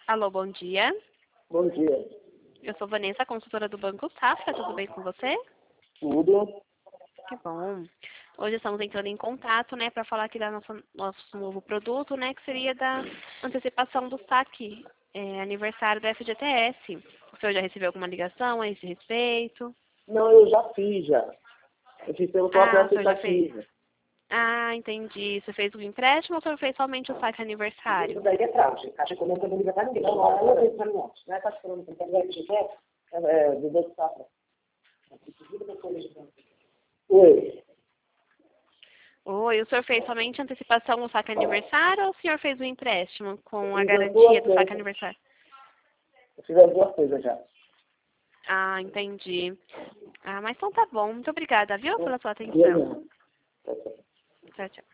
Alô, bom dia. Bom dia. Eu sou Vanessa, consultora do Banco Safra. Tudo bem com você? Tudo? Que bom. Hoje estamos entrando em contato, né, para falar aqui da nosso novo produto, né, que seria da antecipação do saque aniversário da FGTS. O senhor já recebeu alguma ligação a esse respeito? Não, eu já fiz já. Eu fiz pelo próprio O senhor já fez? aplicativo. Entendi. Você fez o empréstimo ou o senhor fez somente o saque Isso aniversário? daí é fraude. Caixa econômica não liga para ninguém. Não, ela fez para nós. Não é Caixa econômica, não é FGTS, do Banco Safra. Oi. Oi, o senhor fez somente antecipação no saque aniversário ou o senhor fez o empréstimo com a Fiz as garantia duas do saque coisas. aniversário? Eu fiz as duas coisas já. Entendi. Mas então tá bom. Muito obrigada, viu, pela sua E aí, atenção. não? Tchau, tchau.